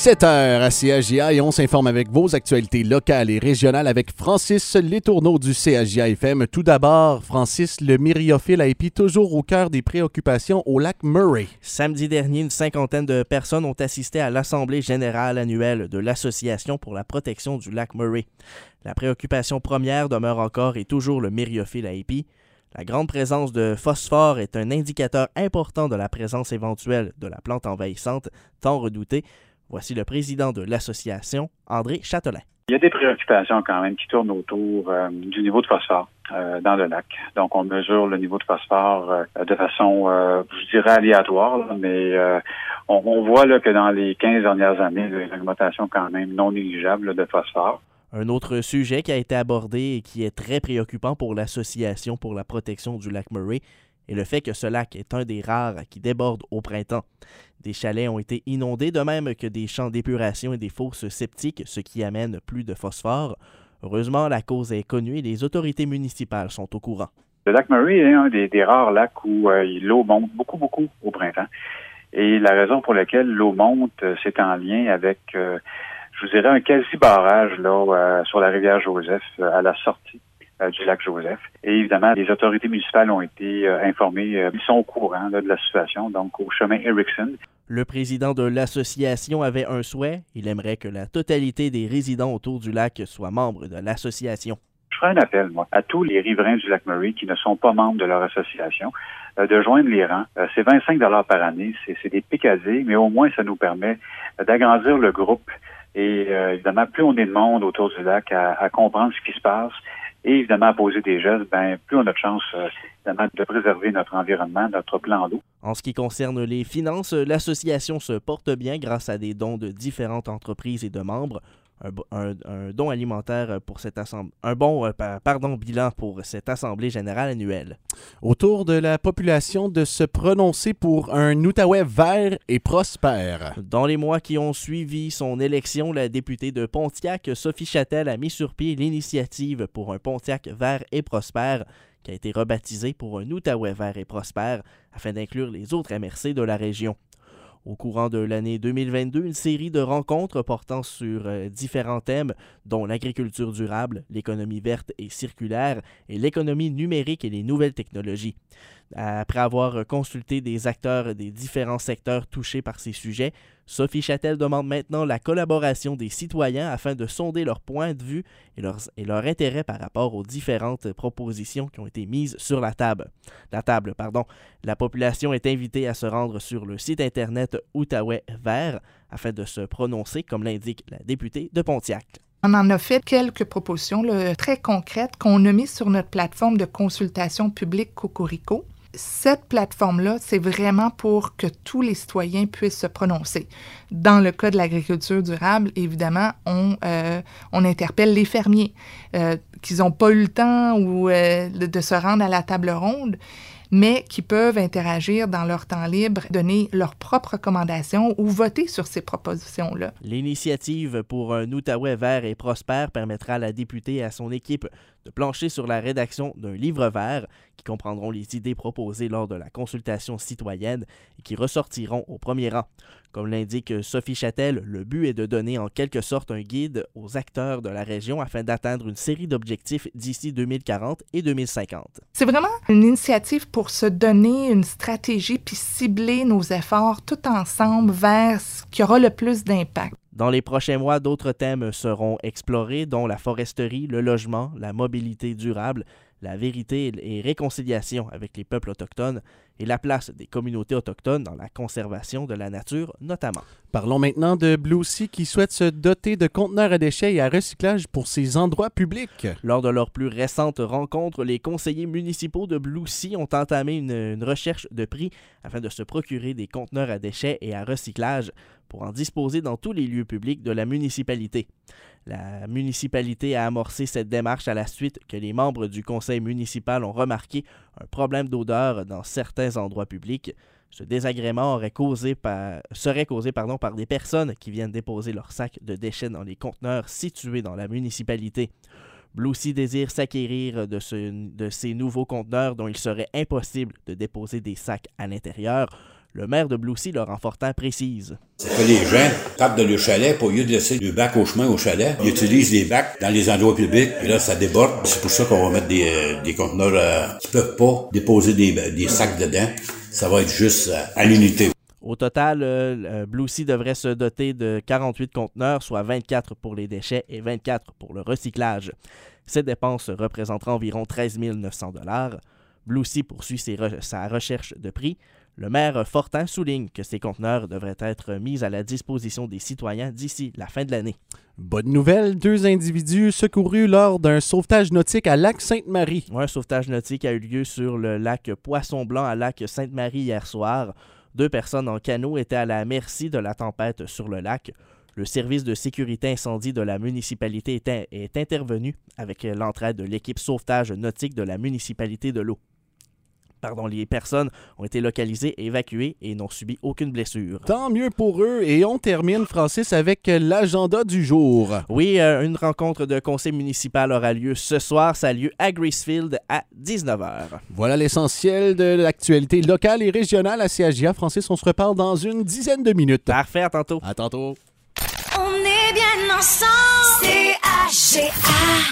7h à CHJA et on s'informe avec vos actualités locales et régionales avec Francis Letourneau du CHJA FM. Tout d'abord, Francis, le myriophile a épi toujours au cœur des préoccupations au lac Murray. Samedi dernier, une cinquantaine de personnes ont assisté à l'Assemblée générale annuelle de l'Association pour la protection du lac Murray. La préoccupation première demeure encore et toujours le myriophile à épi. La grande présence de phosphore est un indicateur important de la présence éventuelle de la plante envahissante tant redoutée. Voici le président de l'association, André Châtelain. Il y a des préoccupations quand même qui tournent autour du niveau de phosphore dans le lac. Donc, on mesure le niveau de phosphore de façon, je dirais, aléatoire, là, mais on voit là, que dans les 15 dernières années, il y a une augmentation quand même non négligeable là, de phosphore. Un autre sujet qui a été abordé et qui est très préoccupant pour l'Association pour la protection du lac Murray est le fait que ce lac est un des rares qui déborde au printemps. Des chalets ont été inondés, de même que des champs d'épuration et des fosses septiques, ce qui amène plus de phosphore. Heureusement, la cause est connue et les autorités municipales sont au courant. Le lac Murray est un des rares lacs où l'eau monte beaucoup au printemps. Et la raison pour laquelle l'eau monte, c'est en lien avec, je vous dirais, un quasi-barrage là sur la rivière Joseph à la sortie du lac Joseph. Et évidemment, les autorités municipales ont été informées, ils sont au courant là, de la situation, donc au chemin Erickson. Le président de l'association avait un souhait. Il aimerait que la totalité des résidents autour du lac soient membres de l'association. Je ferai un appel, moi, à tous les riverains du lac Murray qui ne sont pas membres de leur association, de joindre les rangs. C'est 25 $ par année, c'est des picadilles, mais au moins ça nous permet d'agrandir le groupe. Et évidemment, plus on est de monde autour du lac à comprendre ce qui se passe et évidemment à poser des gestes, plus on a de chance évidemment de préserver notre environnement, notre plan d'eau. En ce qui concerne les finances, l'association se porte bien grâce à des dons de différentes entreprises et de membres. Un don alimentaire pour cette bilan pour cette Assemblée générale annuelle. Autour de la population de se prononcer pour un Outaouais vert et prospère. Dans les mois qui ont suivi son élection, la députée de Pontiac, Sophie Chatel, a mis sur pied l'initiative pour un Pontiac vert et prospère, qui a été rebaptisé pour un Outaouais vert et prospère, afin d'inclure les autres MRC de la région. Au courant de l'année 2022, une série de rencontres portant sur différents thèmes, dont l'agriculture durable, l'économie verte et circulaire, et l'économie numérique et les nouvelles technologies. Après avoir consulté des acteurs des différents secteurs touchés par ces sujets, Sophie Chatel demande maintenant la collaboration des citoyens afin de sonder leur point de vue et leur intérêt par rapport aux différentes propositions qui ont été mises sur la table. La population est invitée à se rendre sur le site internet Outaouais Vert afin de se prononcer, comme l'indique la députée de Pontiac. On en a fait quelques propositions là, très concrètes qu'on a mises sur notre plateforme de consultation publique Cocorico. Cette plateforme-là, c'est vraiment pour que tous les citoyens puissent se prononcer. Dans le cas de l'agriculture durable, évidemment, on interpelle les fermiers qui n'ont pas eu le temps de se rendre à la table ronde, mais qui peuvent interagir dans leur temps libre, donner leurs propres recommandations ou voter sur ces propositions-là. L'initiative pour un Outaouais vert et prospère permettra à la députée et à son équipe de plancher sur la rédaction d'un livre vert qui comprendront les idées proposées lors de la consultation citoyenne et qui ressortiront au premier rang. Comme l'indique Sophie Chatel, le but est de donner en quelque sorte un guide aux acteurs de la région afin d'atteindre une série d'objectifs d'ici 2040 et 2050. C'est vraiment une initiative pour se donner une stratégie puis cibler nos efforts tout ensemble vers ce qui aura le plus d'impact. Dans les prochains mois, d'autres thèmes seront explorés, dont la foresterie, le logement, la mobilité durable, la vérité et réconciliation avec les peuples autochtones et la place des communautés autochtones dans la conservation de la nature notamment. Parlons maintenant de Blue Sea qui souhaite se doter de conteneurs à déchets et à recyclage pour ses endroits publics. Lors de leur plus récente rencontre, les conseillers municipaux de Blue Sea ont entamé une recherche de prix afin de se procurer des conteneurs à déchets et à recyclage pour en disposer dans tous les lieux publics de la municipalité. La municipalité a amorcé cette démarche à la suite que les membres du conseil municipal ont remarqué un problème d'odeur dans certains endroits publics. Ce désagrément serait causé par des personnes qui viennent déposer leurs sacs de déchets dans les conteneurs situés dans la municipalité. Blue Sea désire s'acquérir de ces nouveaux conteneurs dont il serait impossible de déposer des sacs à l'intérieur. Le maire de Bloussy, Laurent Fortin, précise. Ça fait les gens partent de leur chalet, pour au lieu de laisser le bac au chemin au chalet, ils utilisent les bacs dans les endroits publics, et là, ça déborde. C'est pour ça qu'on va mettre des conteneurs qui peuvent pas déposer des sacs dedans. Ça va être juste à l'unité. Au total, Bloussy devrait se doter de 48 conteneurs, soit 24 pour les déchets et 24 pour le recyclage. Ces dépenses représenteront environ 13 900 $. Bloussy poursuit sa recherche de prix. Le maire Fortin souligne que ces conteneurs devraient être mis à la disposition des citoyens d'ici la fin de l'année. Bonne nouvelle, 2 individus secourus lors d'un sauvetage nautique à Lac-Sainte-Marie. Un sauvetage nautique a eu lieu sur le lac Poisson-Blanc à Lac-Sainte-Marie hier soir. 2 personnes en canot étaient à la merci de la tempête sur le lac. Le service de sécurité incendie de la municipalité est intervenu avec l'entraide de l'équipe sauvetage nautique de la municipalité de l'eau. Les personnes ont été localisées, évacuées et n'ont subi aucune blessure. Tant mieux pour eux. Et on termine, Francis, avec l'agenda du jour. Oui, une rencontre de conseil municipal aura lieu ce soir. Ça a lieu à Gracefield à 19h. Voilà l'essentiel de l'actualité locale et régionale à CHGA. Francis, on se reparle dans une dizaine de minutes. Parfait, à tantôt. À tantôt. On est bien ensemble. CHGA.